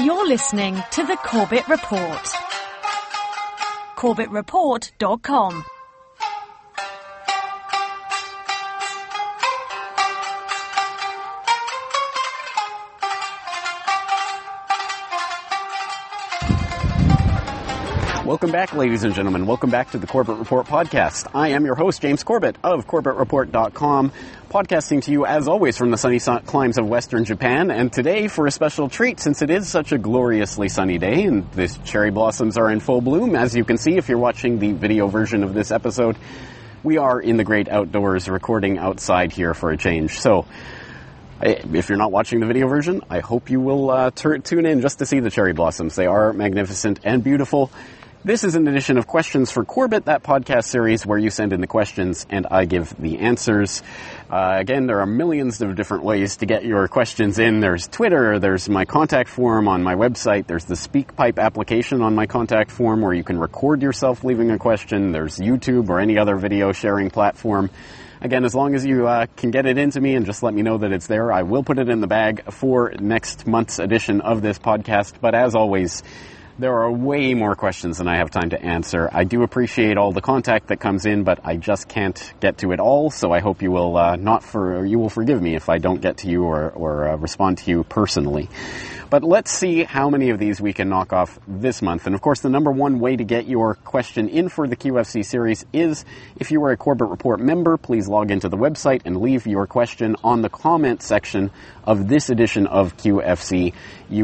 You're listening to the Corbett Report. CorbettReport.com. Welcome back, ladies and gentlemen. Welcome back to the Corbett Report podcast. I am your host, James Corbett of CorbettReport.com, podcasting to you, as always, from the sunny climes of Western Japan. And today, for a special treat, since it is such a gloriously sunny day and the cherry blossoms are in full bloom, as you can see if you're watching the video version of this episode, we are in the great outdoors recording outside here for a change. So, if you're not watching the video version, I hope you will tune in just to see the cherry blossoms. They are magnificent and beautiful. This is an edition of Questions for Corbett, that podcast series where you send in the questions and I give the answers. Again, there are millions of different ways to get your questions in. There's Twitter, there's my contact form on my website, there's the SpeakPipe application on my contact form where you can record yourself leaving a question, there's YouTube or any other video sharing platform. Again, as long as you can get it into me and just let me know that it's there, I will put it in the bag for next month's edition of this podcast. But as always, there are way more questions than I have time to answer. I do appreciate all the contact that comes in, but I just can't get to it all. So I hope you will you will forgive me if I don't get to you or respond to you personally. But let's see how many of these we can knock off this month. And of course, the number one way to get your question in for the QFC series is if you are a Corbett Report member, please log into the website and leave your question on the comment section of this edition of QFC.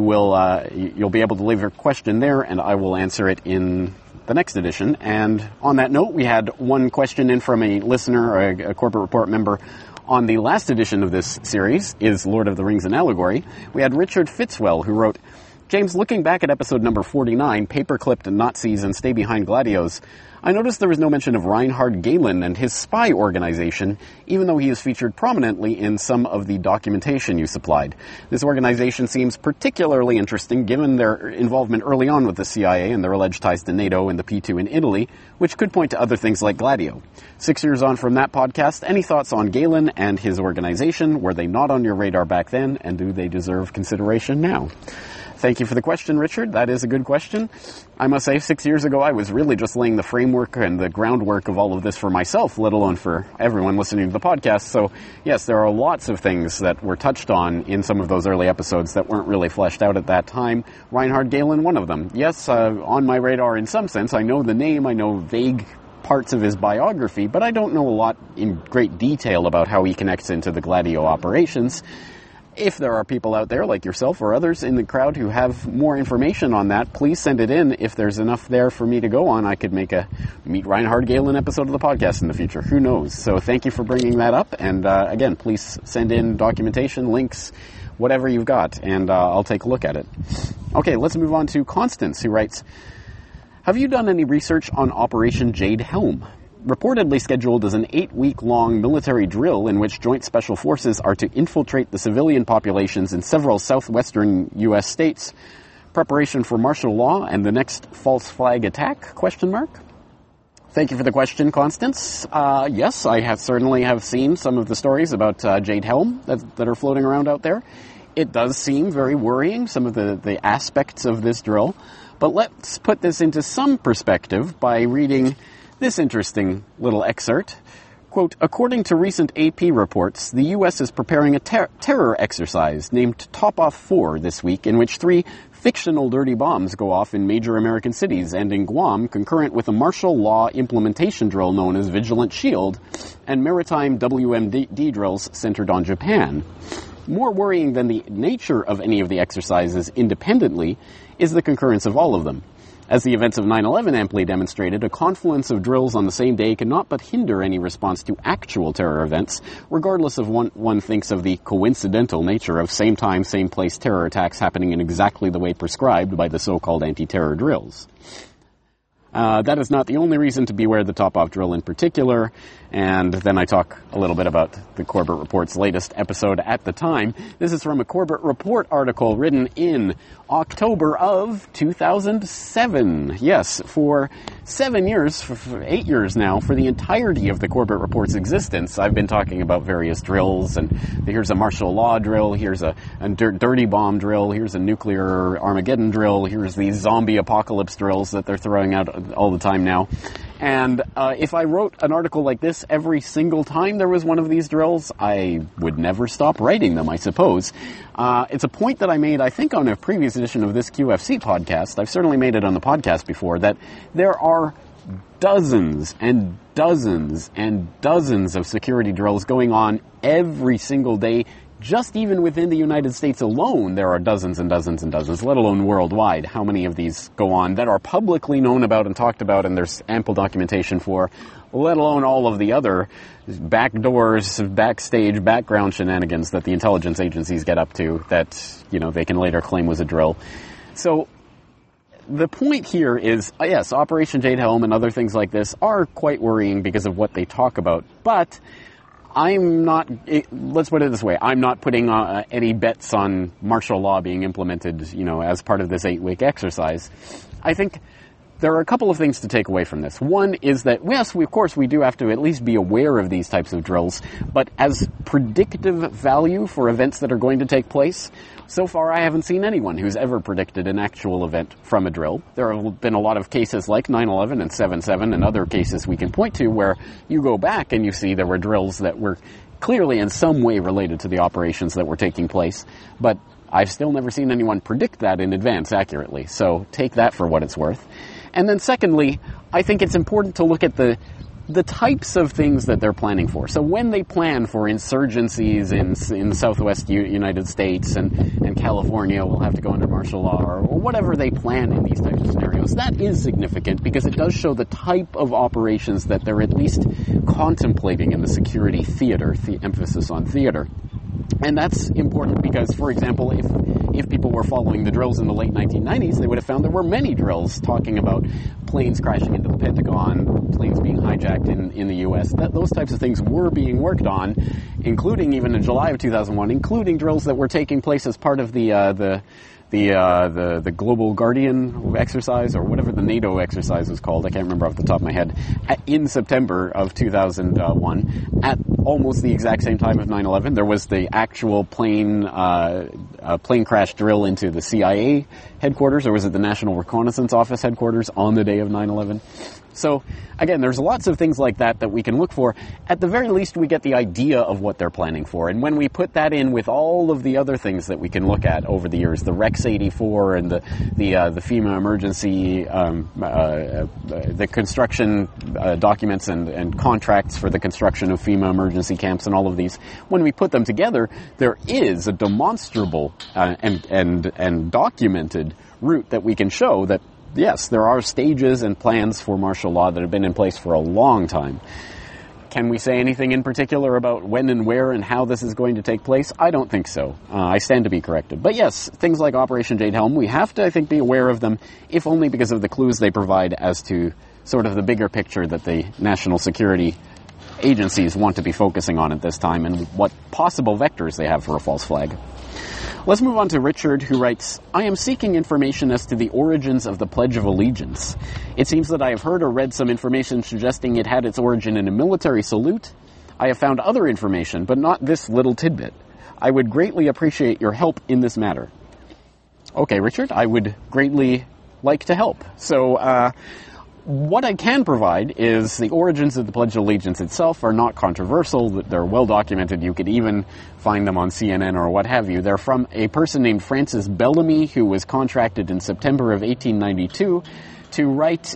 You'll be able to leave your question there, and I will answer it in the next edition. And on that note, we had one question in from a listener, a Corbett Report member, on the last edition of this series, Is Lord of the Rings an Allegory? We had Richard Fitzwell, who wrote, James, looking back at episode number 49, Paper-Clipped Nazis and Stay Behind Gladios, I noticed there was no mention of Reinhard Gehlen and his spy organization, even though he is featured prominently in some of the documentation you supplied. This organization seems particularly interesting given their involvement early on with the CIA and their alleged ties to NATO and the P2 in Italy, which could point to other things like Gladio. 6 years on from that podcast, any thoughts on Gehlen and his organization? Were they not on your radar back then, and do they deserve consideration now? Thank you for the question, Richard. That is a good question. I must say, 6 years ago, I was really just laying the framework and the groundwork of all of this for myself, let alone for everyone listening to the podcast. So, yes, there are lots of things that were touched on in some of those early episodes that weren't really fleshed out at that time. Reinhard Gehlen, one of them. Yes, on my radar in some sense. I know the name, I know vague parts of his biography, but I don't know a lot in great detail about how he connects into the Gladio operations. If there are people out there like yourself or others in the crowd who have more information on that, please send it in. If there's enough there for me to go on, I could make a Meet Reinhard Gehlen episode of the podcast in the future. Who knows? So thank you for bringing that up. And again, please send in documentation, links, whatever you've got, and I'll take a look at it. Okay, let's move on to Constance, who writes, have you done any research on Operation Jade Helm? Reportedly scheduled as an 8-week-long military drill in which Joint Special Forces are to infiltrate the civilian populations in several southwestern U.S. states. Preparation for martial law and the next false flag attack? ? Thank you for the question, Constance. Yes, I certainly have seen some of the stories about Jade Helm that are floating around out there. It does seem very worrying, some of the aspects of this drill. But let's put this into some perspective by reading this interesting little excerpt. Quote, according to recent AP reports, the U.S. is preparing a terror exercise named Top Off 4 this week, in which 3 fictional dirty bombs go off in major American cities and in Guam, concurrent with a martial law implementation drill known as Vigilant Shield and maritime WMD drills centered on Japan. More worrying than the nature of any of the exercises independently is the concurrence of all of them. As the events of 9/11 amply demonstrated, a confluence of drills on the same day cannot but hinder any response to actual terror events, regardless of one thinks of the coincidental nature of same time, same place terror attacks happening in exactly the way prescribed by the so-called anti-terror drills. That is not the only reason to beware the Top-Off drill in particular. And then I talk a little bit about the Corbett Report's latest episode at the time. This is from a Corbett Report article written in October of 2007. Yes, for 7 years, for 8 years now, for the entirety of the Corbett Report's existence, I've been talking about various drills, and here's a martial law drill, here's a dirty bomb drill, here's a nuclear Armageddon drill, here's these zombie apocalypse drills that they're throwing out all the time now. And if I wrote an article like this every single time there was one of these drills, I would never stop writing them, I suppose. It's a point that I made, I think, on a previous edition of this QFC podcast. I've certainly made it on the podcast before, that there are dozens and dozens and dozens of security drills going on every single day. Just even within the United States alone, there are dozens and dozens and dozens, let alone worldwide, how many of these go on that are publicly known about and talked about and there's ample documentation for, let alone all of the other backdoors, backstage, background shenanigans that the intelligence agencies get up to that, you know, they can later claim was a drill. So the point here is, yes, Operation Jade Helm and other things like this are quite worrying because of what they talk about, but I'm not, let's put it this way, I'm not putting any bets on martial law being implemented, you know, as part of this 8-week exercise. I think there are a couple of things to take away from this. One is that, yes, of course, we do have to at least be aware of these types of drills, but as predictive value for events that are going to take place, so far I haven't seen anyone who's ever predicted an actual event from a drill. There have been a lot of cases like 9/11 and 7/7 and other cases we can point to where you go back and you see there were drills that were clearly in some way related to the operations that were taking place, but I've still never seen anyone predict that in advance accurately, so take that for what it's worth. And then secondly, I think it's important to look at the types of things that they're planning for. So when they plan for insurgencies in the southwest United States and California will have to go under martial law or whatever they plan in these types of scenarios, that is significant because it does show the type of operations that they're at least contemplating in the security theater, the emphasis on theater. And that's important because, for example, if people were following the drills in the late 1990s, they would have found there were many drills talking about planes crashing into the Pentagon, planes being hijacked in the U.S. Those types of things were being worked on, including even in July of 2001, including drills that were taking place as part of the Global Guardian exercise, or whatever the NATO exercise was called, I can't remember off the top of my head, in September of 2001, at almost the exact same time of 9/11. There was the actual plane crash drill into the CIA headquarters, or was it the National Reconnaissance Office headquarters on the day of 9/11? So, again, there's lots of things like that we can look for. At the very least, we get the idea of what they're planning for. And when we put that in with all of the other things that we can look at over the years, the Rex 84 and the FEMA emergency, the construction documents and contracts for the construction of FEMA emergency camps and all of these, when we put them together, there is a demonstrable and documented route that we can show that yes, there are stages and plans for martial law that have been in place for a long time. Can we say anything in particular about when and where and how this is going to take place? I don't think so. I stand to be corrected. But yes, things like Operation Jade Helm, we have to, I think, be aware of them, if only because of the clues they provide as to sort of the bigger picture that the national security agencies want to be focusing on at this time and what possible vectors they have for a false flag. Let's move on to Richard, who writes, I am seeking information as to the origins of the Pledge of Allegiance. It seems that I have heard or read some information suggesting it had its origin in a military salute. I have found other information, but not this little tidbit. I would greatly appreciate your help in this matter. Okay, Richard, I would greatly like to help. So, what I can provide is the origins of the Pledge of Allegiance itself are not controversial. They're well documented. You could even find them on CNN or what have you. They're from a person named Francis Bellamy, who was contracted in September of 1892 to write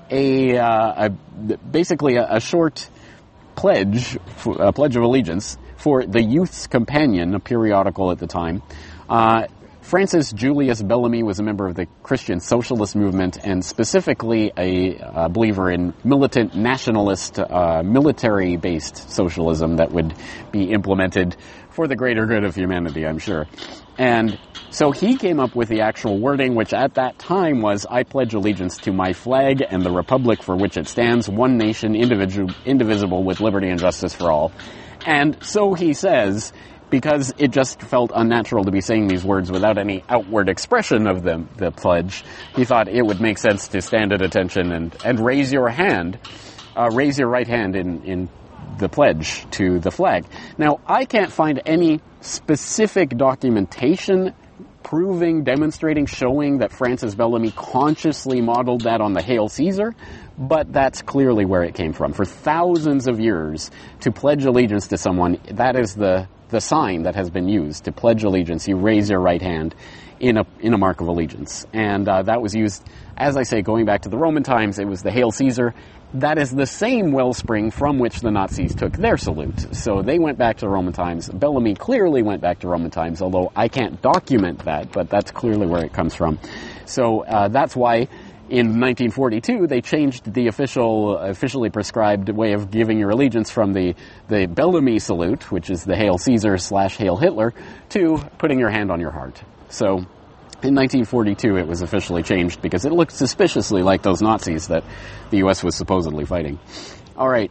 basically a short pledge, a Pledge of Allegiance for the Youth's Companion, a periodical at the time. Francis Julius Bellamy was a member of the Christian Socialist movement and specifically a believer in militant nationalist, military-based socialism that would be implemented for the greater good of humanity, I'm sure. And so he came up with the actual wording, which at that time was, I pledge allegiance to my flag and the republic for which it stands, one nation, indivisible, with liberty and justice for all. And so he says, because it just felt unnatural to be saying these words without any outward expression of the pledge, he thought it would make sense to stand at attention and raise your hand, raise your right hand in the pledge to the flag. Now, I can't find any specific documentation demonstrating, showing that Francis Bellamy consciously modeled that on the Hail Caesar, but that's clearly where it came from. For thousands of years, to pledge allegiance to someone, that is the sign that has been used. To pledge allegiance, you raise your right hand in a mark of allegiance. And that was used, as I say, going back to the Roman times, it was the Hail Caesar. That is the same wellspring from which the Nazis took their salute. So they went back to Roman times. Bellamy clearly went back to Roman times, although I can't document that, but that's clearly where it comes from. So that's why in 1942 they changed the officially prescribed way of giving your allegiance from the Bellamy salute, which is the Hail Caesar / Hail Hitler, to putting your hand on your heart. So in 1942, it was officially changed because it looked suspiciously like those Nazis that the U.S. was supposedly fighting. All right.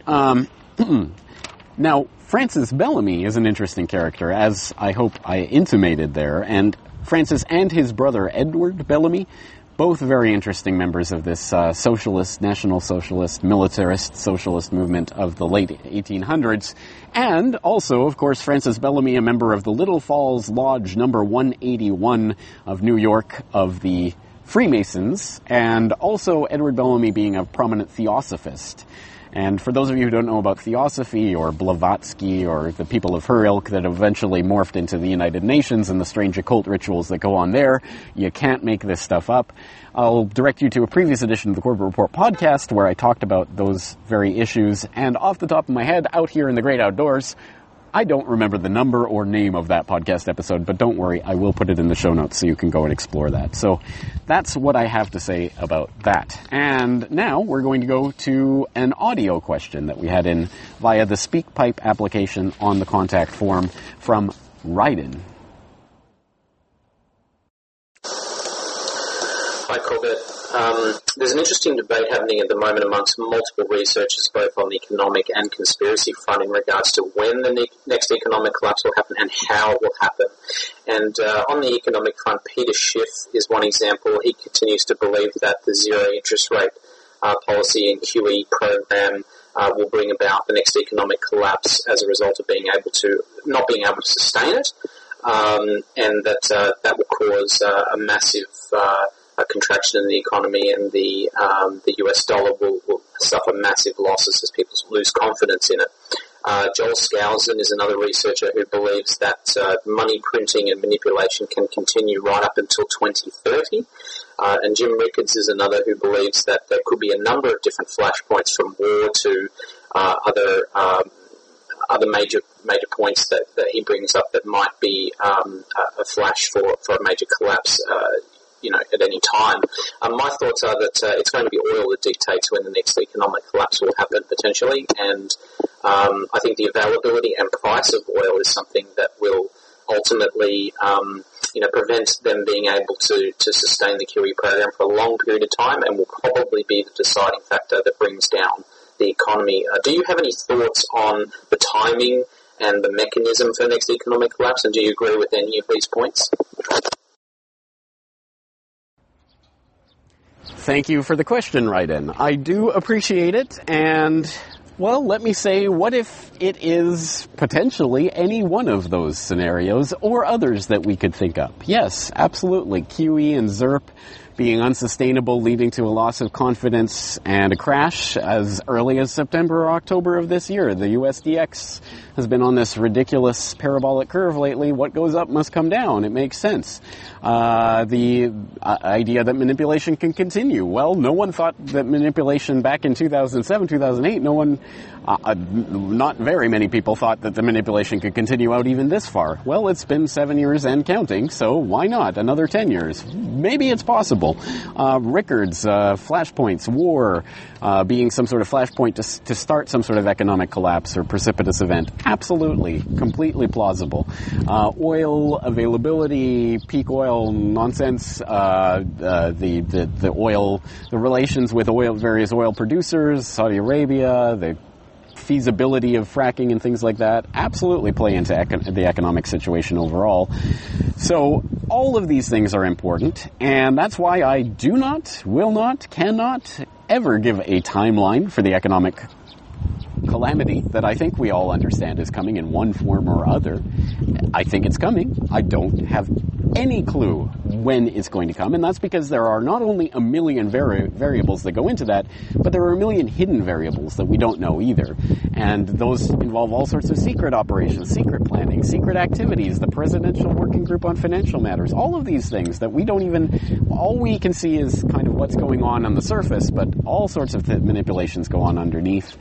Now, Francis Bellamy is an interesting character, as I hope I intimated there. And Francis and his brother, Edward Bellamy, both very interesting members of this socialist, national socialist, militarist socialist movement of the late 1800s. And also, of course, Francis Bellamy, a member of the Little Falls Lodge number 181 of New York of the Freemasons, and also Edward Bellamy being a prominent theosophist. And for those of you who don't know about theosophy or Blavatsky or the people of her ilk that eventually morphed into the United Nations and the strange occult rituals that go on there, you can't make this stuff up. I'll direct you to a previous edition of the Corbett Report podcast where I talked about those very issues. And off the top of my head, out here in the great outdoors, I don't remember the number or name of that podcast episode, but don't worry, I will put it in the show notes so you can go and explore that. So that's what I have to say about that. And now we're going to go to an audio question that we had in via the SpeakPipe application on the contact form from Ryden. Hi, Corbett. There's an interesting debate happening at the moment amongst multiple researchers, both on the economic and conspiracy front, in regards to when the next economic collapse will happen and how it will happen. And on the economic front, Peter Schiff is one example. He continues to believe that the zero interest rate policy and QE program will bring about the next economic collapse as a result of not being able to sustain it, and that will cause a massive a contraction in the economy, and the US dollar will suffer massive losses as people lose confidence in it. Joel Skousen is another researcher who believes that money printing and manipulation can continue right up until 2030. And Jim Rickards is another who believes that there could be a number of different flashpoints from war to other major points that he brings up that might be a flash for a major collapse at any time. My thoughts are that it's going to be oil that dictates when the next economic collapse will happen, potentially, and I think the availability and price of oil is something that will ultimately prevent them being able to sustain the QE program for a long period of time, and will probably be the deciding factor that brings down the economy. Do you have any thoughts on the timing and the mechanism for the next economic collapse, and do you agree with any of these points? Thank you for the question, Ryden. I do appreciate it, and, well, let me say, what if it is potentially any one of those scenarios or others that we could think up? Yes, absolutely. QE and ZERP being unsustainable, leading to a loss of confidence and a crash as early as September or October of this year. The USDX has been on this ridiculous parabolic curve lately. What goes up must come down. It makes sense. The idea that manipulation can continue. Well, no one thought that manipulation back in 2007, 2008, no one Not very many people thought that the manipulation could continue out even this far. Well, it's been 7 years and counting, so why not another 10 years? Maybe it's possible. Rickards, flashpoints, war, being some sort of flashpoint to start some sort of economic collapse or precipitous event. Absolutely. Completely plausible. Oil availability, peak oil nonsense, the oil, the relations with various oil producers, Saudi Arabia, the feasibility of fracking and things like that absolutely play into the economic situation overall. So all of these things are important, and that's why I do not, will not, cannot ever give a timeline for the economic calamity that I think we all understand is coming in one form or other. I think it's coming. I don't have any clue when it's going to come, and that's because there are not only a million variables that go into that, but there are a million hidden variables that we don't know either. And those involve all sorts of secret operations, secret planning, secret activities, the Presidential Working Group on Financial Matters, all of these things that we don't even, all we can see is kind of what's going on the surface, but all sorts of manipulations go on underneath.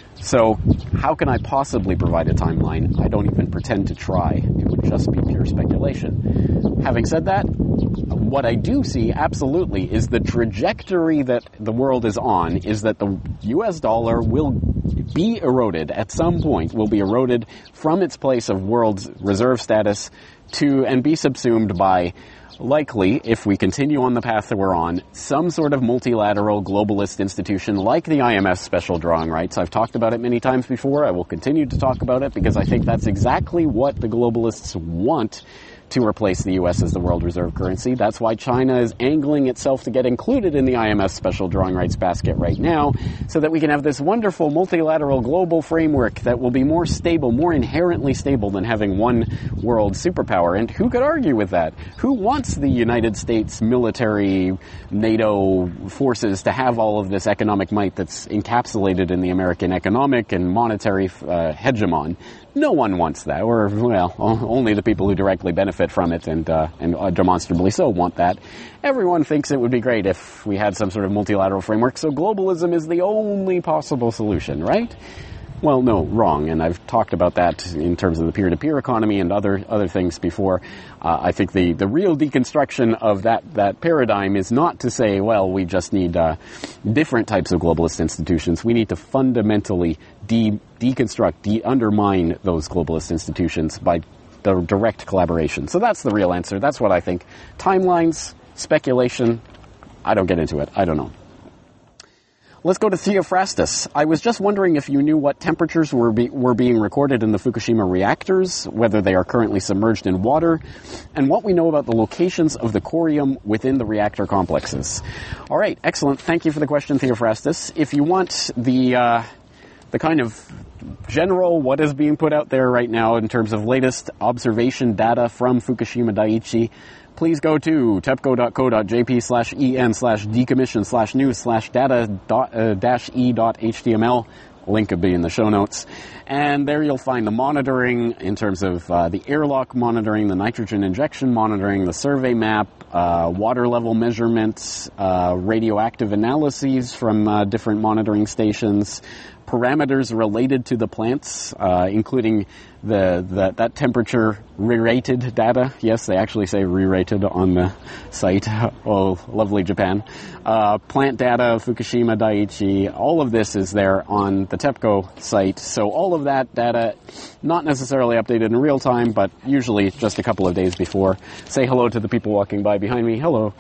So how can I possibly provide a timeline? I don't even pretend to try. It would just be pure speculation. Having said that, what I do see absolutely is the trajectory that the world is on is that the US dollar will be eroded at some point, will be eroded from its place of world reserve status and be subsumed by, likely, if we continue on the path that we're on, some sort of multilateral globalist institution like the IMF special drawing rights. I've talked about it many times before. I will continue to talk about it because I think that's exactly what the globalists want to replace the U.S. as the world reserve currency. That's why China is angling itself to get included in the IMF special drawing rights basket right now, so that we can have this wonderful multilateral global framework that will be more stable, more inherently stable than having one world superpower. And who could argue with that? Who wants the United States military, NATO forces to have all of this economic might that's encapsulated in the American economic and monetary hegemon? No one wants that, or, well, only the people who directly benefit from it and demonstrably so want that. Everyone thinks it would be great if we had some sort of multilateral framework, so globalism is the only possible solution, right? Well, no, wrong, and I've talked about that in terms of the peer-to-peer economy and other things before. I think the real deconstruction of that paradigm is not to say, well, we just need different types of globalist institutions. We need to fundamentally deconstruct, undermine those globalist institutions by the direct collaboration. So that's the real answer. That's what I think. Timelines, speculation, I don't get into it. I don't know. Let's go to Theophrastus. I was just wondering if you knew what temperatures were being recorded in the Fukushima reactors, whether they are currently submerged in water, and what we know about the locations of the corium within the reactor complexes. All right, excellent. Thank you for the question, Theophrastus. If you want the kind of general what is being put out there right now in terms of latest observation data from Fukushima Daiichi, please go to tepco.co.jp/en/news/data-e.html. Link will be in the show notes. And there you'll find the monitoring in terms of the airlock monitoring, the nitrogen injection monitoring, the survey map, water level measurements, radioactive analyses from different monitoring stations, parameters related to the plants, including that temperature re-rated data. Yes, they actually say re-rated on the site. Oh, lovely Japan. Plant data, Fukushima Daiichi, all of this is there on the TEPCO site. So all of that data, not necessarily updated in real time, but usually just a couple of days before. Say hello to the people walking by behind me. Hello.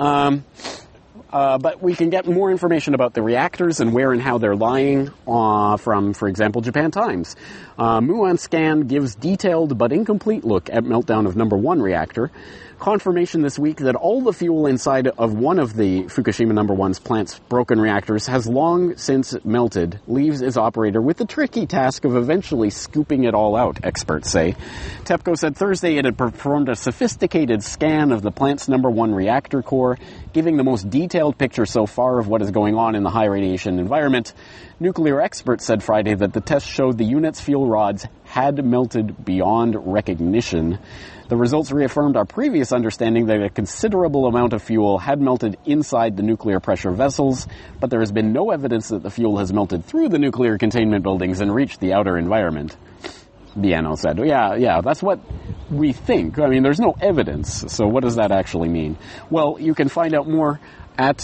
But we can get more information about the reactors and where and how they're lying from, for example, Japan Times. Muon Scan gives detailed but incomplete look at meltdown of number 1 reactor. Confirmation this week that all the fuel inside of one of the Fukushima number 1's plant's broken reactors has long since melted, leaves its operator with the tricky task of eventually scooping it all out, experts say. TEPCO said Thursday it had performed a sophisticated scan of the plant's number 1 reactor core, giving the most detailed picture so far of what is going on in the high radiation environment. Nuclear experts said Friday that the test showed the unit's fuel rods had melted beyond recognition. The results reaffirmed our previous understanding that a considerable amount of fuel had melted inside the nuclear pressure vessels, but there has been no evidence that the fuel has melted through the nuclear containment buildings and reached the outer environment. Biano said, yeah, that's what we think. I mean, there's no evidence, so what does that actually mean? Well, you can find out more at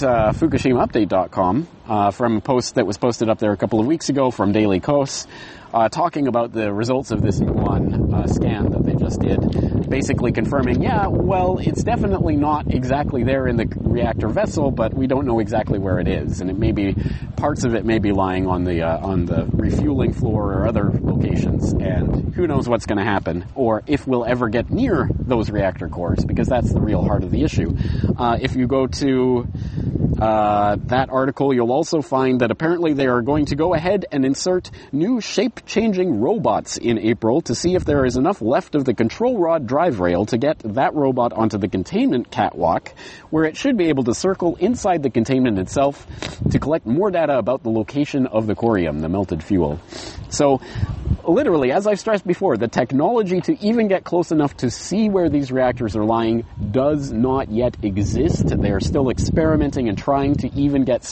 FukushimaUpdate.com from a post that was posted up there a couple of weeks ago from Daily Kos, talking about the results of this Muon scan that they just did, basically confirming, it's definitely not exactly there in the reactor vessel, but we don't know exactly where it is, and it may be, parts of it may be lying on the refueling floor or other locations, and who knows what's going to happen, or if we'll ever get near those reactor cores, because that's the real heart of the issue. If you go to that article, you'll also find that apparently they are going to go ahead and insert new shape-changing robots in April to see if there is enough left of the control rod drive rail to get that robot onto the containment catwalk, where it should be able to circle inside the containment itself to collect more data about the location of the corium, the melted fuel. So, literally, as I've stressed before, the technology to even get close enough to see where these reactors are lying does not yet exist. They are still experimenting and trying to even get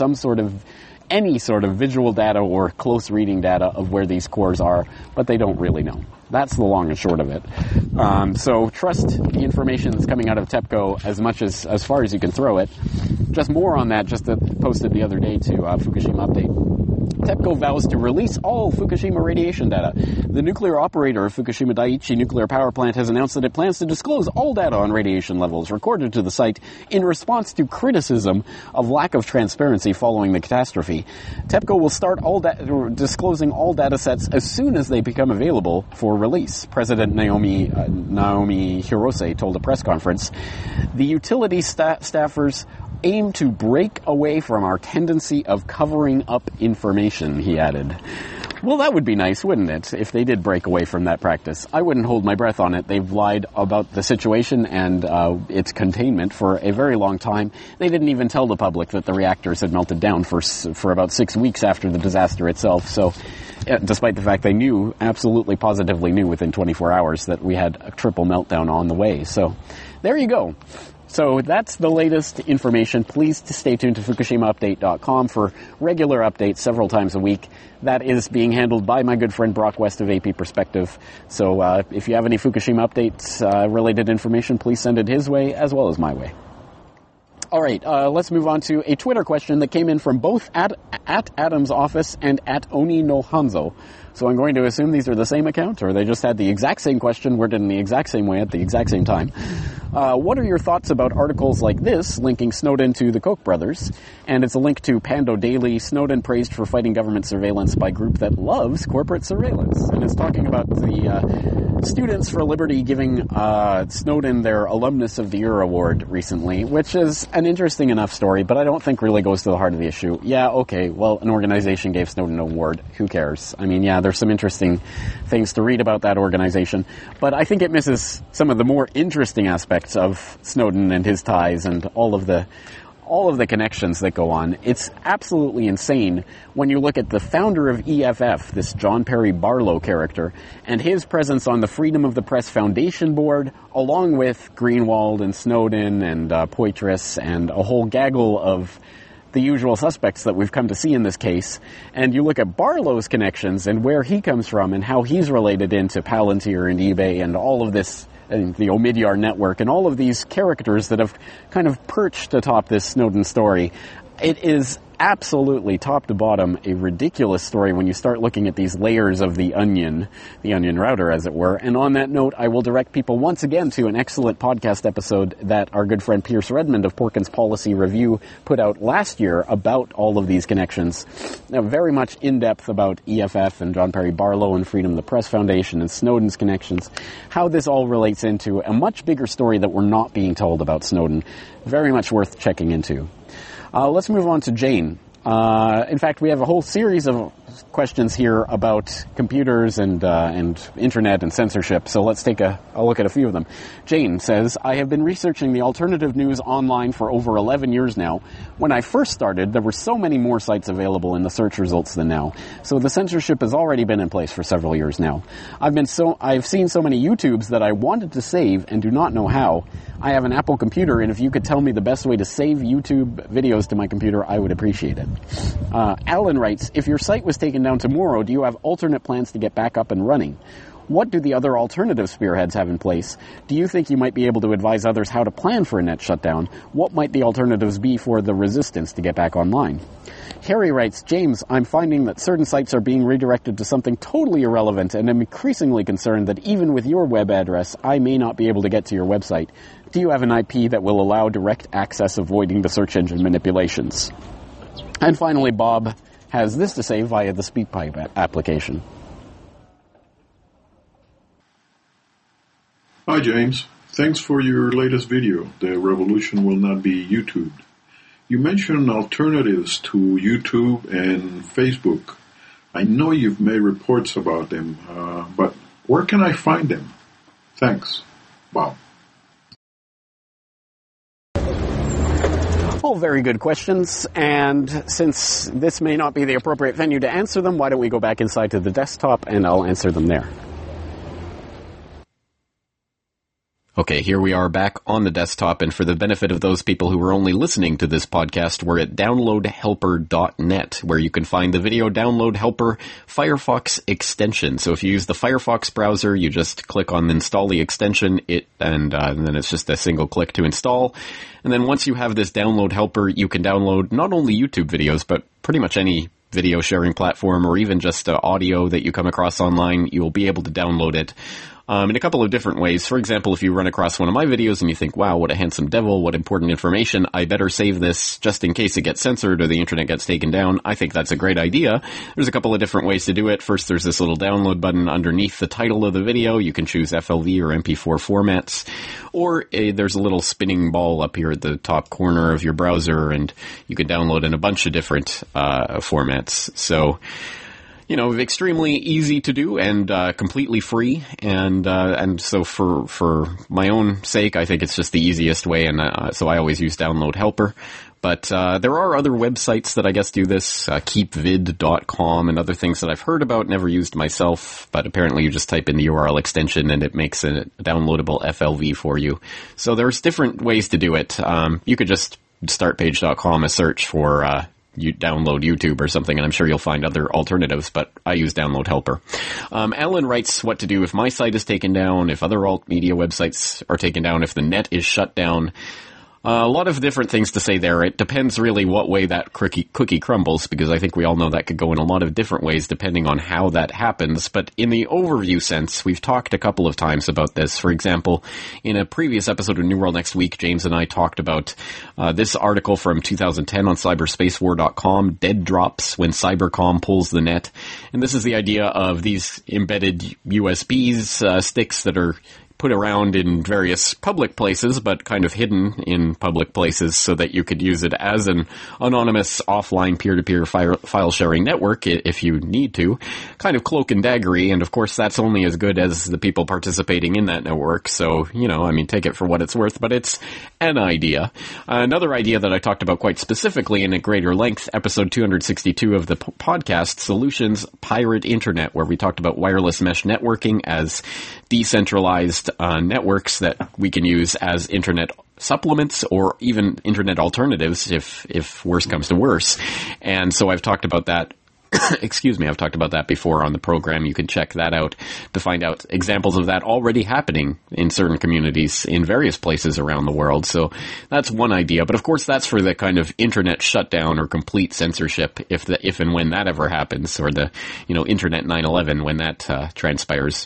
any sort of visual data or close reading data of where these cores are, but they don't really know. That's the long and short of it. So trust the information that's coming out of TEPCO as far as you can throw it. Just more on that, just posted the other day to Fukushima Update. TEPCO vows to release all Fukushima radiation data. The nuclear operator of Fukushima Daiichi Nuclear Power Plant has announced that it plans to disclose all data on radiation levels recorded to the site in response to criticism of lack of transparency following the catastrophe. TEPCO will start disclosing all data sets as soon as they become available for release. President Naomi Hirose told a press conference, "The utility staffers aim to break away from our tendency of covering up information," he added. Well, that would be nice, wouldn't it, if they did break away from that practice? I wouldn't hold my breath on it. They've lied about the situation and its containment for a very long time. They didn't even tell the public that the reactors had melted down for about 6 weeks after the disaster itself. So, despite the fact they absolutely positively knew within 24 hours that we had a triple meltdown on the way. So, there you go. So that's the latest information. Please stay tuned to FukushimaUpdate.com for regular updates several times a week. That is being handled by my good friend Brock West of AP Perspective. So if you have any Fukushima Updates related information, please send it his way as well as my way. All right, let's move on to a Twitter question that came in from both at Adam's Office and at Oni no Hanzo. So I'm going to assume these are the same account, or they just had the exact same question worded in the exact same way at the exact same time. What are your thoughts about articles like this linking Snowden to the Koch brothers? And it's a link to Pando Daily, Snowden praised for fighting government surveillance by group that loves corporate surveillance. And it's talking about the Students for Liberty giving Snowden their Alumnus of the Year award recently, which is an interesting enough story, but I don't think really goes to the heart of the issue. Yeah, okay, well, an organization gave Snowden an award. Who cares? I mean, yeah, there's some interesting things to read about that organization, but I think it misses some of the more interesting aspects of Snowden and his ties and all of the connections that go on. It's absolutely insane when you look at the founder of EFF, this John Perry Barlow character, and his presence on the Freedom of the Press Foundation board, along with Greenwald and Snowden and Poitras and a whole gaggle of the usual suspects that we've come to see in this case. And you look at Barlow's connections and where he comes from and how he's related into Palantir and eBay and all of this, and the Omidyar network and all of these characters that have kind of perched atop this Snowden story. It is absolutely top to bottom a ridiculous story when you start looking at these layers of the onion router, as it were. And on that note, I will direct people once again to an excellent podcast episode that our good friend Pierce Redmond of Porkins Policy Review put out last year about all of these connections. Now, very much in-depth about EFF and John Perry Barlow and Freedom of the Press Foundation and Snowden's connections, how this all relates into a much bigger story that we're not being told about Snowden. Very much worth checking into. Let's move on to Jane. In fact, we have a whole series of questions here about computers and internet and censorship, so let's take a look at a few of them. Jane says, I have been researching the alternative news online for over 11 years now. When I first started, there were so many more sites available in the search results than now, so the censorship has already been in place for several years now. I've seen so many YouTubes that I wanted to save and do not know how. I have an Apple computer, and if you could tell me the best way to save YouTube videos to my computer, I would appreciate it. Alan writes, if your site was taken down tomorrow, do you have alternate plans to get back up and running? What do the other alternative spearheads have in place? Do you think you might be able to advise others how to plan for a net shutdown? What might the alternatives be for the resistance to get back online? Harry writes, James, I'm finding that certain sites are being redirected to something totally irrelevant, and I'm increasingly concerned that even with your web address, I may not be able to get to your website. Do you have an IP that will allow direct access, avoiding the search engine manipulations? And finally, Bob has this to say via the SpeakPipe application. Hi, James. Thanks for your latest video. The revolution will not be YouTubed. You mentioned alternatives to YouTube and Facebook. I know you've made reports about them, but where can I find them? Thanks. Bob. All very good questions, and since this may not be the appropriate venue to answer them, why don't we go back inside to the desktop and I'll answer them there. Okay, here we are back on the desktop, and for the benefit of those people who are only listening to this podcast, we're at downloadhelper.net, where you can find the video download helper Firefox extension. So if you use the Firefox browser, you just click on install the extension, and then it's just a single click to install. And then once you have this download helper, you can download not only YouTube videos, but pretty much any video sharing platform, or even just audio that you come across online. You'll be able to download it in a couple of different ways. For example, if you run across one of my videos and you think, wow, what a handsome devil, what important information, I better save this just in case it gets censored or the internet gets taken down, I think that's a great idea. There's a couple of different ways to do it. First, there's this little download button underneath the title of the video. You can choose FLV or MP4 formats, or there's a little spinning ball up here at the top corner of your browser, and you can download in a bunch of different formats. So, you know, extremely easy to do and completely free, and so for my own sake, I think it's just the easiest way, and so I always use Download Helper. But there are other websites that I guess do this, keepvid.com and other things that I've heard about, never used myself, but apparently you just type in the URL extension and it makes a downloadable FLV for you. So there's different ways to do it. You could just startpage.com a search for you download YouTube or something, and I'm sure you'll find other alternatives, but I use Download Helper. Alan writes what to do if my site is taken down, if other alt media websites are taken down, if the net is shut down. A lot of different things to say there. It depends really what way that cookie crumbles, because I think we all know that could go in a lot of different ways depending on how that happens. But in the overview sense, we've talked a couple of times about this. For example, in a previous episode of New World Next Week, James and I talked about this article from 2010 on cyberspacewar.com, Dead Drops When Cybercom Pulls the Net. And this is the idea of these embedded USBs, sticks that are put around in various public places, but kind of hidden in public places so that you could use it as an anonymous offline peer-to-peer file sharing network if you need to. Kind of cloak and daggery, and of course that's only as good as the people participating in that network, so, you know, I mean, take it for what it's worth, but it's an idea. Another idea that I talked about quite specifically in a greater length, episode 262 of the podcast, Solutions Pirate Internet, where we talked about wireless mesh networking as decentralized networks that we can use as internet supplements or even internet alternatives if worse comes to worse. And so I've talked about that. I've talked about that before on the program. You can check that out to find out examples of that already happening in certain communities in various places around the world. So that's one idea. But of course, that's for the kind of internet shutdown or complete censorship if and when that ever happens, or the, you know, internet 9/11 when that transpires.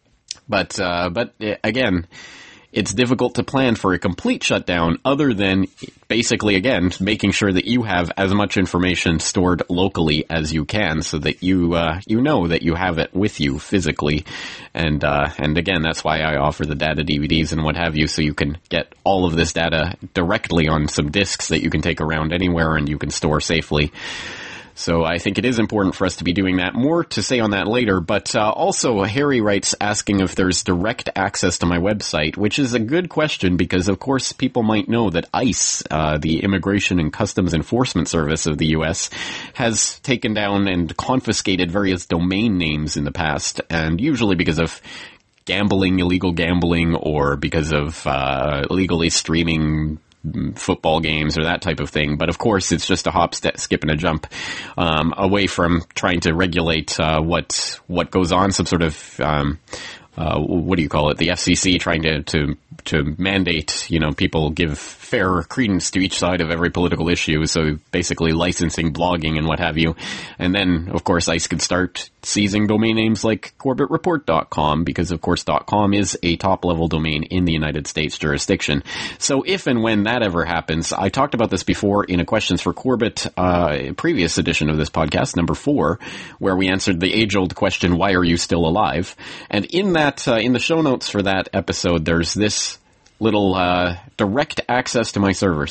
But again, it's difficult to plan for a complete shutdown other than basically, again, making sure that you have as much information stored locally as you can so that you know that you have it with you physically. And again, that's why I offer the data DVDs and what have you, so you can get all of this data directly on some disks that you can take around anywhere and you can store safely. So I think it is important for us to be doing that. More to say on that later, but also Harry writes asking if there's direct access to my website, which is a good question because, of course, people might know that ICE, the Immigration and Customs Enforcement Service of the U.S., has taken down and confiscated various domain names in the past, and usually because of gambling, illegal gambling, or because of illegally streaming football games or that type of thing. But of course, it's just a hop, skip, and a jump away from trying to regulate what goes on. Some sort of what do you call it? The FCC trying to mandate, people give fair credence to each side of every political issue. So basically licensing blogging and what have you. And then, of course, ICE could start seizing domain names like CorbettReport.com because, of course, .com is a top-level domain in the United States jurisdiction. So if and when that ever happens, I talked about this before in a Questions for Corbett previous edition of this podcast, number 4, where we answered the age-old question, why are you still alive? And in that, in the show notes for that episode, there's this little direct access to my server,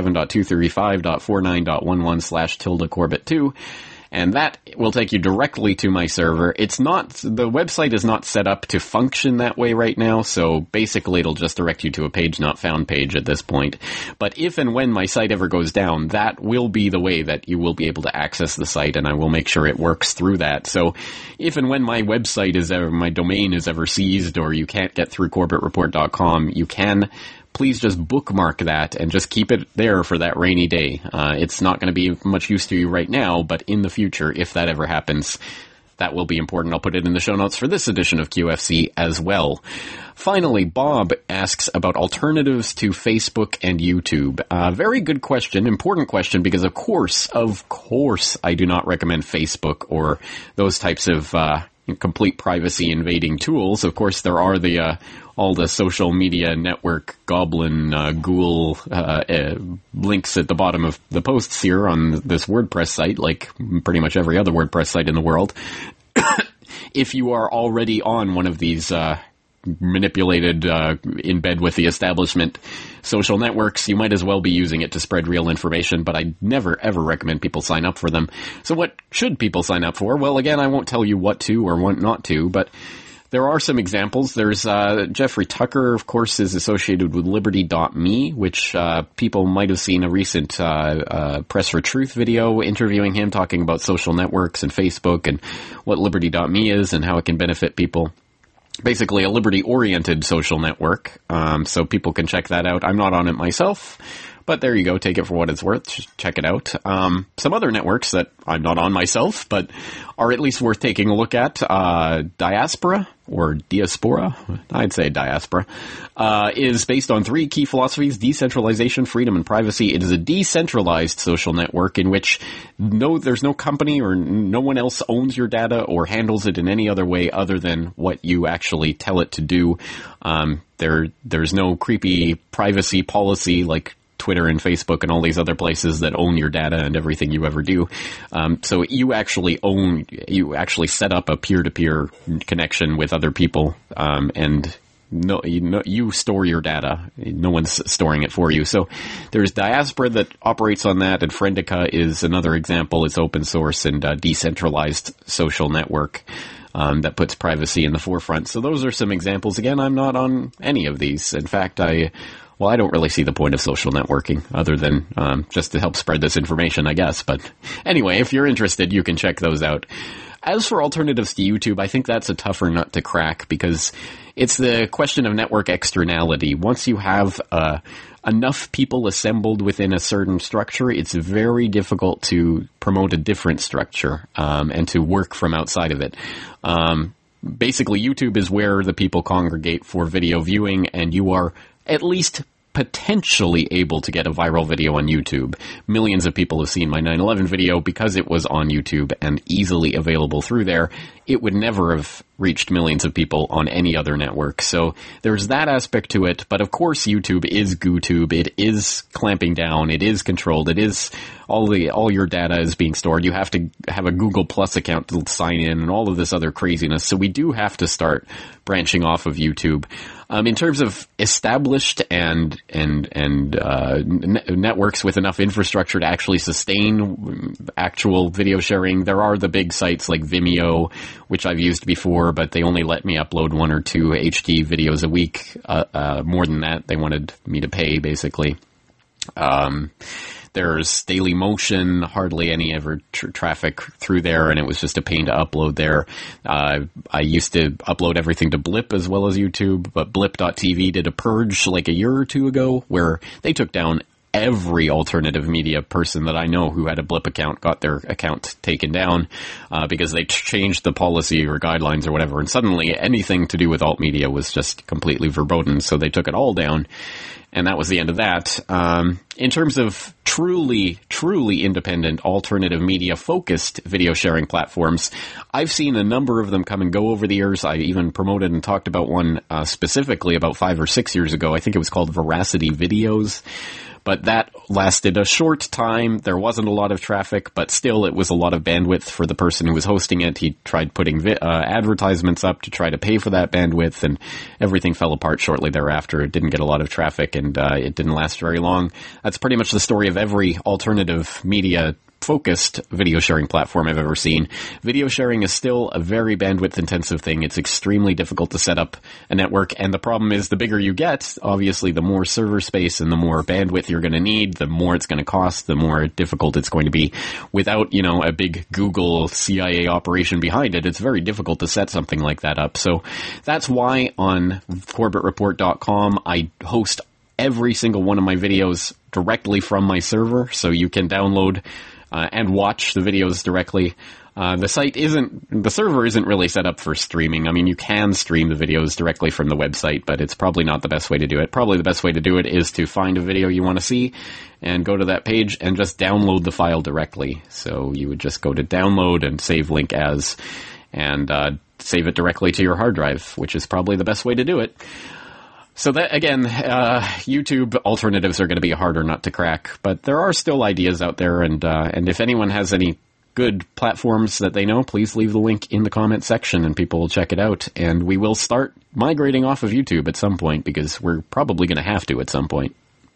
77.235.49.11/tilde-Corbett2. And that will take you directly to my server. The website is not set up to function that way right now, so basically it'll just direct you to a page not found page at this point. But if and when my site ever goes down, that will be the way that you will be able to access the site, and I will make sure it works through that. So if and when my my domain is ever seized, or you can't get through CorbettReport.com, you can please just bookmark that and just keep it there for that rainy day. It's not going to be much use to you right now, but in the future, if that ever happens, that will be important. I'll put it in the show notes for this edition of QFC as well. Finally, Bob asks about alternatives to Facebook and YouTube. Very good question, important question, because of course, I do not recommend Facebook or those types of complete privacy invading tools. Of course, there are all the social media network goblin ghoul links at the bottom of the posts here on this WordPress site, like pretty much every other WordPress site in the world. If you are already on one of these manipulated, in bed with the establishment social networks, you might as well be using it to spread real information, but I never ever recommend people sign up for them. So what should people sign up for? Well, again, I won't tell you what to or what not to, but there are some examples. There's Jeffrey Tucker, of course, is associated with Liberty.me, which people might have seen a recent Press for Truth video interviewing him, talking about social networks and Facebook and what Liberty.me is and how it can benefit people. Basically a liberty-oriented social network, so people can check that out. I'm not on it myself, but there you go. Take it for what it's worth. Just check it out. Some other networks that I'm not on myself, but are at least worth taking a look at. Diaspora, I'd say Diaspora, is based on 3 key philosophies: decentralization, freedom, and privacy. It is a decentralized social network in which there's no company or no one else owns your data or handles it in any other way other than what you actually tell it to do. There's no creepy privacy policy like Twitter and Facebook and all these other places that own your data and everything you ever do. So you actually set up a peer-to-peer connection with other people, and you store your data. No one's storing it for you. So there's Diaspora that operates on that, and Friendica is another example. It's open source and decentralized social network that puts privacy in the forefront. So those are some examples. Again, I'm not on any of these. In fact, I don't really see the point of social networking other than just to help spread this information, I guess. But anyway, if you're interested, you can check those out. As for alternatives to YouTube, I think that's a tougher nut to crack because it's the question of network externality. Once you have enough people assembled within a certain structure, it's very difficult to promote a different structure and to work from outside of it. Basically, YouTube is where the people congregate for video viewing, and you are at least potentially able to get a viral video on YouTube. Millions of people have seen my 9/11 video because it was on YouTube and easily available through there. It would never have reached millions of people on any other network. So there's that aspect to it. But of course, YouTube is GooTube. It is clamping down. It is controlled. It is all your data is being stored. You have to have a Google Plus account to sign in and all of this other craziness. So we do have to start branching off of YouTube. In terms of established and networks with enough infrastructure to actually sustain actual video sharing, there are the big sites like Vimeo, which I've used before, but they only let me upload 1 or 2 HD videos a week. More than that, they wanted me to pay, basically. There's Dailymotion, hardly any ever traffic through there, and it was just a pain to upload there. I used to upload everything to Blip as well as YouTube, but Blip.tv did a purge like a year or two ago where they took down every alternative media person that I know who had a Blip account, got their account taken down because they changed the policy or guidelines or whatever, and suddenly anything to do with alt media was just completely verboten, so they took it all down. And that was the end of that. In terms of truly independent, alternative media-focused video sharing platforms, I've seen a number of them come and go over the years. I even promoted and talked about one specifically about 5 or 6 years ago. I think it was called Veracity Videos. But that lasted a short time. There wasn't a lot of traffic, but still it was a lot of bandwidth for the person who was hosting it. He tried putting advertisements up to try to pay for that bandwidth, and everything fell apart shortly thereafter. It didn't get a lot of traffic, and it didn't last very long. That's pretty much the story of every alternative media focused video sharing platform I've ever seen. Video sharing is still a very bandwidth intensive thing. It's extremely difficult to set up a network, and the problem is the bigger you get, obviously the more server space and the more bandwidth you're going to need, the more it's going to cost, the more difficult it's going to be. Without, a big Google CIA operation behind it, it's very difficult to set something like that up. So that's why on CorbettReport.com I host every single one of my videos directly from my server, so you can download and watch the videos directly. The server isn't really set up for streaming. I mean, you can stream the videos directly from the website, but it's probably not the best way to do it. Probably the best way to do it is to find a video you want to see and go to that page and just download the file directly. So you would just go to download and save link as, and save it directly to your hard drive, which is probably the best way to do it. So that, again, YouTube alternatives are going to be a harder nut to crack, but there are still ideas out there, and if anyone has any good platforms that they know, please leave the link in the comment section and people will check it out, and we will start migrating off of YouTube at some point, because we're probably going to have to at some point.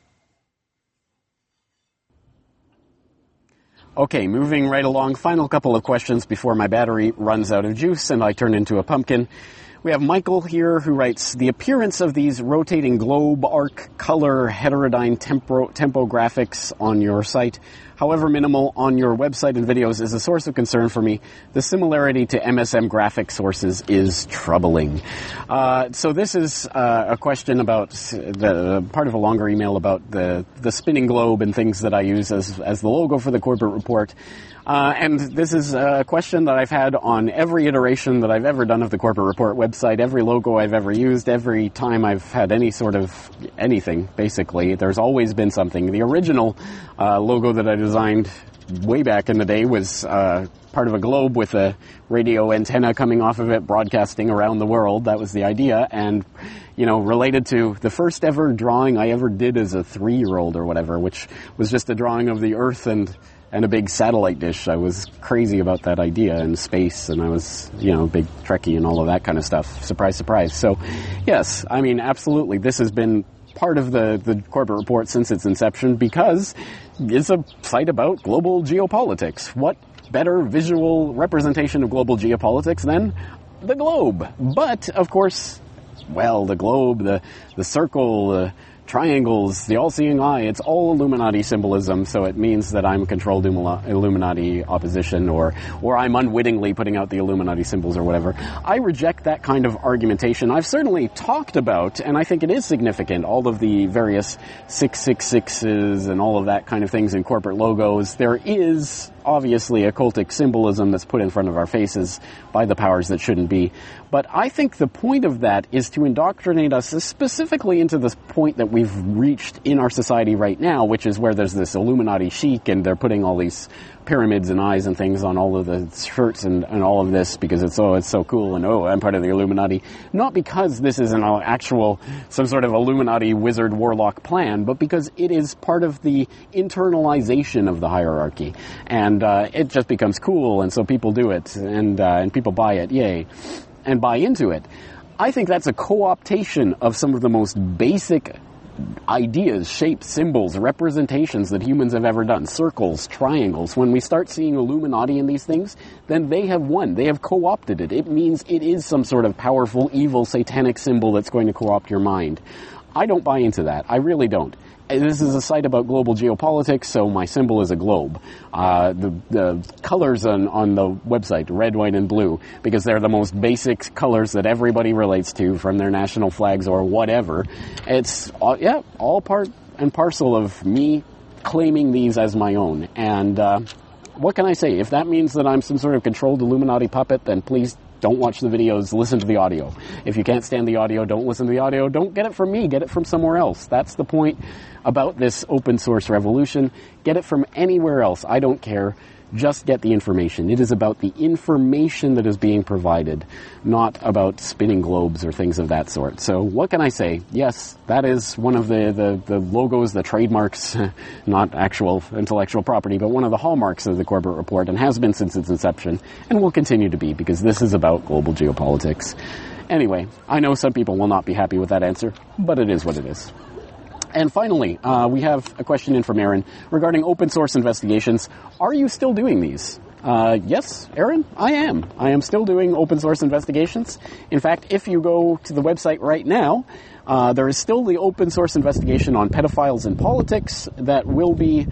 Okay, moving right along, final couple of questions before my battery runs out of juice and I turn into a pumpkin. We have Michael here who writes, the appearance of these rotating globe, arc, color, heterodyne tempo graphics on your site, however minimal on your website and videos, is a source of concern for me. The similarity to MSM graphic sources is troubling. So this is a question about the part of a longer email about the spinning globe and things that I use as the logo for the Corbett Report. And this is a question that I've had on every iteration that I've ever done of the Corbett Report website, every logo I've ever used, every time I've had any sort of anything, basically. There's always been something. The original logo that I designed way back in the day was part of a globe with a radio antenna coming off of it, broadcasting around the world. That was the idea. And, related to the first ever drawing I ever did as a 3-year-old or whatever, which was just a drawing of the Earth and a big satellite dish. I was crazy about that idea in space, and I was, big Trekkie and all of that kind of stuff. Surprise, surprise. So, yes, I mean, absolutely, this has been part of the Corbett Report since its inception, because it's a site about global geopolitics. What better visual representation of global geopolitics than the globe? But, of course, the globe, the circle, the triangles, the all-seeing eye, it's all Illuminati symbolism, so it means that I'm controlled Illuminati opposition, or I'm unwittingly putting out the Illuminati symbols or whatever. I reject that kind of argumentation. I've certainly talked about, and I think it is significant, all of the various 666s and all of that kind of things in corporate logos. There is obviously occultic symbolism that's put in front of our faces by the powers that shouldn't be. But I think the point of that is to indoctrinate us specifically into this point that we've reached in our society right now, which is where there's this Illuminati chic and they're putting all these pyramids and eyes and things on all of the shirts and all of this because it's so cool and I'm part of the Illuminati. Not because this is an actual, some sort of Illuminati wizard warlock plan, but because it is part of the internalization of the hierarchy. And it just becomes cool, and so people do it, and people buy it, yay, and buy into it. I think that's a co-optation of some of the most basic ideas, shapes, symbols, representations that humans have ever done. Circles, triangles. When we start seeing Illuminati in these things, then they have won. They have co-opted it. It means it is some sort of powerful, evil, satanic symbol that's going to co-opt your mind. I don't buy into that. I really don't. This is a site about global geopolitics, so my symbol is a globe. The colors on the website, red, white, and blue, because they're the most basic colors that everybody relates to from their national flags or whatever. It's, all part and parcel of me claiming these as my own. And what can I say? If that means that I'm some sort of controlled Illuminati puppet, then please don't watch the videos, listen to the audio. If you can't stand the audio, don't listen to the audio. Don't get it from me, get it from somewhere else. That's the point about this open source revolution. Get it from anywhere else. I don't care. Just get the information. It is about the information that is being provided, not about spinning globes or things of that sort. So what can I say? Yes, that is one of the logos, the trademarks, not actual intellectual property, but one of the hallmarks of the Corbett Report, and has been since its inception, and will continue to be, because this is about global geopolitics. Anyway, I know some people will not be happy with that answer, but it is what it is. And finally, we have a question in from Aaron regarding open source investigations. Are you still doing these? Yes, Aaron, I am. I am still doing open source investigations. In fact, if you go to the website right now, there is still the open source investigation on pedophiles in politics that will be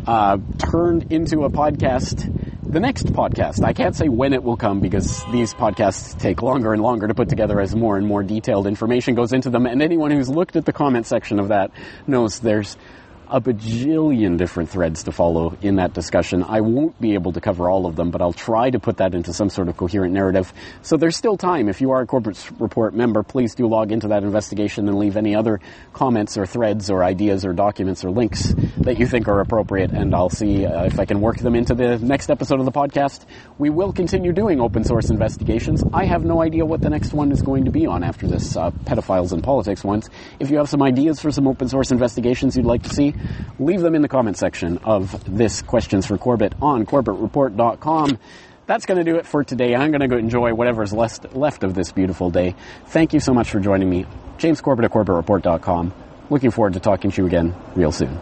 turned into a podcast. The next podcast, I can't say when it will come because these podcasts take longer and longer to put together as more and more detailed information goes into them. And anyone who's looked at the comment section of that knows there's a bajillion different threads to follow in that discussion. I won't be able to cover all of them, but I'll try to put that into some sort of coherent narrative. So there's still time. If you are a Corbett Report member, please do log into that investigation and leave any other comments or threads or ideas or documents or links that you think are appropriate, and I'll see if I can work them into the next episode of the podcast. We will continue doing open source investigations. I have no idea what the next one is going to be on after this pedophiles in politics ones. If you have some ideas for some open source investigations you'd like to see, leave them in the comment section of this Questions for Corbett on CorbettReport.com. That's going to do it for today. I'm going to go enjoy whatever's left of this beautiful day. Thank you so much for joining me. James Corbett at CorbettReport.com. Looking forward to talking to you again real soon.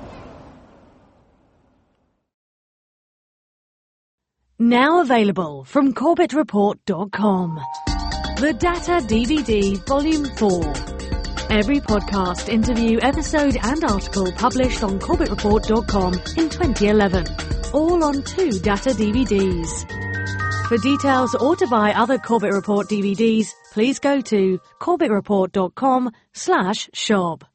Now available from CorbettReport.com. The Data DVD Volume 4. Every podcast, interview, episode and article published on CorbettReport.com in 2011. All on 2 data DVDs. For details or to buy other Corbett Report DVDs, please go to CorbettReport.com/shop.